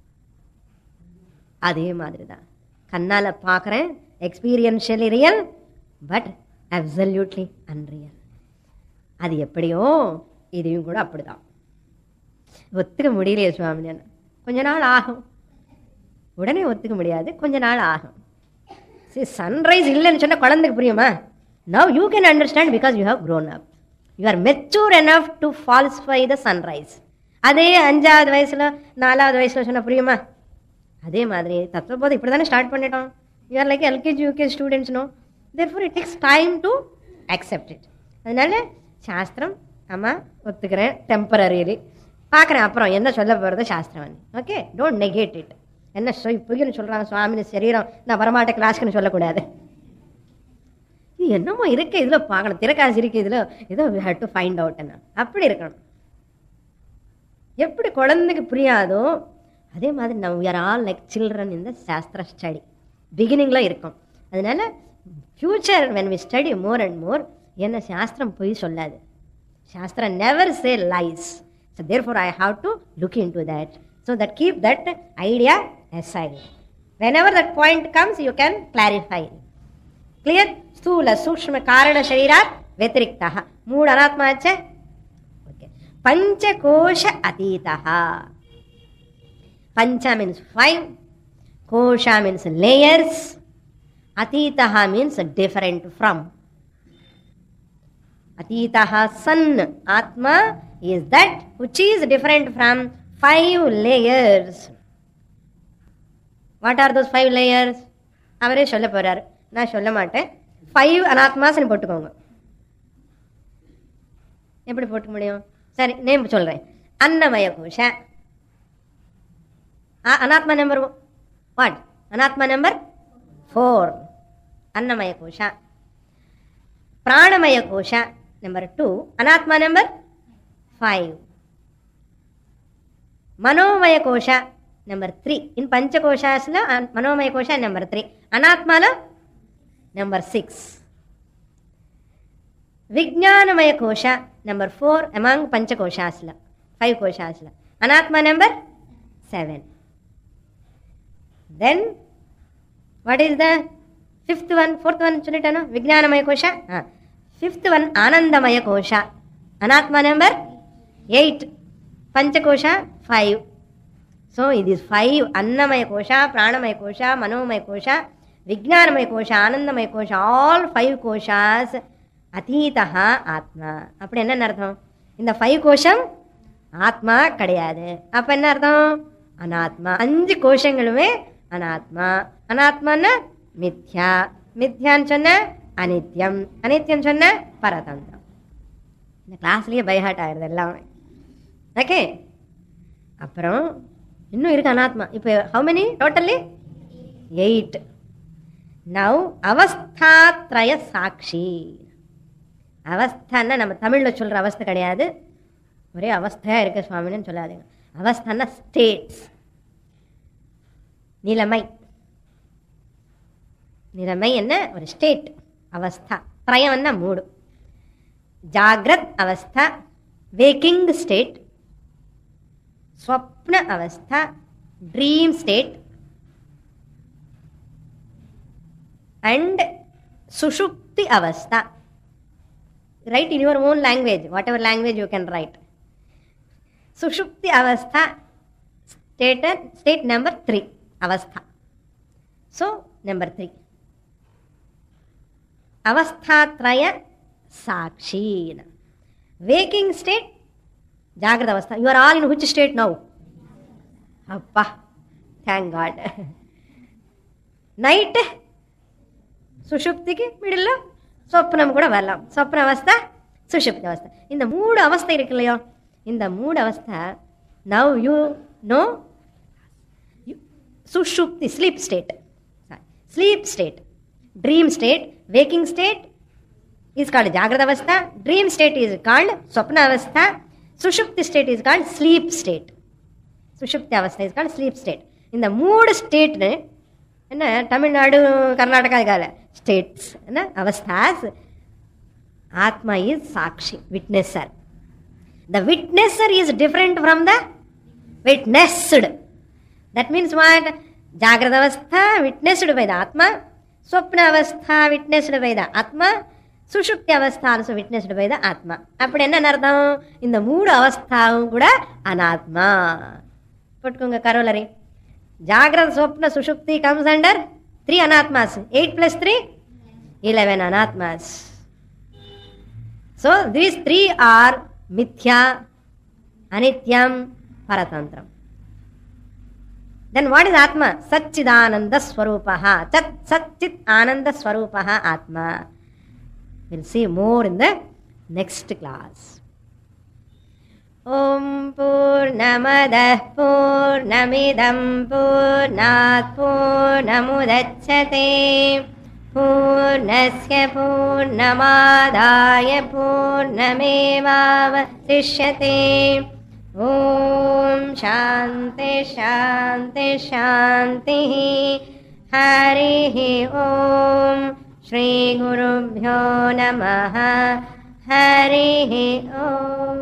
Speaker 1: அதே மாதிரி தான் கண்ணால் பார்க்குறேன், experientially real, but absolutely unreal. அது எப்படியோ இதையும் கூட அப்படிதான். ஒத்துக்க முடியலையே சுவாமி, கொஞ்ச நாள் ஆகும். உடனே ஒத்துக்க முடியாது, கொஞ்ச நாள் ஆகும். சன்ரைஸ் இல்லைன்னு சொன்னால் குழந்தைக்கு புரியுமா? Now you can understand because you have grown up. You are mature enough to falsify the sunrise. அதே 5வது வயசில் 4வது வயசில் சொன்னால் புரியுமா? அதே மாதிரி தத்துவபோதம் இப்படி தானே ஸ்டார்ட் பண்ணிட்டோம். You are like LKG UKG students no, therefore it takes time to accept it. அதனால சாஸ்திரம் ஆமாம் ஒத்துக்கிறேன், டெம்பரரிலி பார்க்குறேன், அப்புறம் என்ன சொல்ல போகிறது சாஸ்திரம். Okay, don't negate it. என்ன இப்போன்னு சொல்கிறாங்க சுவாமினி சரீரம், நான் வரமாட்டேன் கிளாஸ்க்குன்னு சொல்லக்கூடாது. இது என்னமோ இருக்கு, இதில் பார்க்கணும், திரைக்காசு இருக்கு, இதில் ஏதோ we have to find out. என்ன அப்படி இருக்கணும். எப்படி குழந்தைக்கு புரியாதோ அதே மாதிரி நம்ம we are all like children in the shastra study. பிகினிங்கில் இருக்கும். அதனால future when we study more and more, என்ன சாஸ்திரம் போய் சொல்லாது. சாஸ்திரம் never say lies. So therefore I have to look into that. So that keep that idea aside. Whenever that point comes, you can clarify. Clear? Sthula, Sukshma, Karana, Sharirat, Vetriktaha. Mood Anatma ache? Okay. Pancha Kosha Atitaha. Pancha means 5. Kosha means layers. Atitaha means different from. Atitaha, sun. Atma is that which is different from 5 layers. What are those 5 layers? அவரே சொல்ல போறாரு, நான் சொல்ல மாட்டேன். 5 அனாத்மாஸ்ன்னு போட்டுக்கோங்க. எப்படி போட்டுக்க முடியும்? சரி, நேம் சொல்றேன். அன்னமய கோஷ, அனாத்மா நம்பர் வாட்? அனாத்மா நம்பர் 4, அன்னமய கோஷ. பிராணமய கோஷ நம்பர் 2, அனாத்மா நம்பர் 5. మనోమయ కోశ నెంబర్ 3. ఇన్ పంచకోశాస్లో మనోమయ కోశ నెంబర్ 3, అనాత్మలో నెంబర్ 6. విజ్ఞానమయ కోశ నెంబర్ 4 అమాంగ్ పంచకోశాస్లో 5 కోశాస్లో, anatma number 7. Then what is the 5th one? 4th one சொல்லிட்டானோ విజ్ఞానమయ కోశ. 5th one ఆనందమయ కోశ, అనాత్మ నెంబర్ 8. పంచకోశ 5. సో ఇది 5 అన్నమయ కోశ, ప్రాణమయ కోశ, మనోమయ కోశ, విజ్ఞానమయ కోశ, ఆనందమయ కోశ, ఆల్ 5 கோஷாஸ் அதீத ஆத்மா. அப்படி என்ன அர்த்தம்? இந்த 5 கோஷம் ஆத்மா கிடையாது. அப்ப என்ன அர்த்தம்? அனாத்மா. 5 கோஷங்களுமே அனாத்மா. அனாத்மான்னா மித்யா, மித்யான்னு சொன்ன அனித்யம், அனித்யம் சொன்ன பரதந்திரம். இந்த கிளாஸ்லயே பைஹார்ட் ஆயிடுது எல்லாமே. ஓகே, அப்புறம் இன்னும் இருக்கு அனாத்மா. இப்போ how many totally? 8. Now avasthatraya sakshi. அவஸ்தான்னா நம்ம தமிழில் சொல்கிற அவஸ்தை கிடையாது, ஒரே அவஸ்தையாக இருக்க சுவாமின்னு சொல்லாதுங்க. அவஸ்தான்னா ஸ்டேட்ஸ், நிலைமை. நிலைமை என்ன? ஒரு ஸ்டேட், அவஸ்தா. திரயம்னா 3. Jagrat avastha, waking state, svapna avastha, dream state, and sushupti avastha. Write in your own language, whatever language you can write. Sushupti avastha, state number 3, avastha. So, number 3. Avasthatraya sakshi. Waking state, Jagrata avastha. You are all in which state now? Appa, thank God. Night, Sushupti ki middle, சொப்னம் கூட வரலாம். சொப்ன அவஸ்தா, சுஷுப்தி அவஸ்தா. இந்த 3 அவஸ்தை இருக்கு இல்லையோ, இந்த 3 அவஸ்தா now you know. Sushupti sleep state, sleep state, dream state, waking state is called jagrata avastha, dream state is called swapna avastha, sushupti state is called sleep state. Sushupti avastha is called sleep state. இந்த 3 ஸ்டேட்னு என்ன, தமிழ்நாடு கர்நாடகா இருக்காது ஸ்டேட்ஸ் என்ன அவஸ்தாஸ். Atma is sakshi, witnesser. The witnesser is different from the witnessed. That means what? Jagrata avastha witnessed by the ஆத்மா, Swapna avastha witnessed by the Atma, Sushupti avastha also witnessed by the Atma. Appudu enna nartham? In the mood avastha kuda anatma. Pottukonga corollary. Jagrata, Swapna, Sushupti comes under 3 anatmas. 8 plus 3? 11 anatmas. So these 3 are mithya, anityam, paratantram. Then what is Atma? Satchidananda Swarupaha. Satchit Ananda Swarupaha Atma. We'll see more in the next class. Om Purnamadah Purnamidam Purnat Purnamudachyate Purnasya Purnamadaya Purnamevavasishyate. Om Shanti Shanti Shanti. Harihi Om. Shri Gurubhyo Namaha. Harihi Om.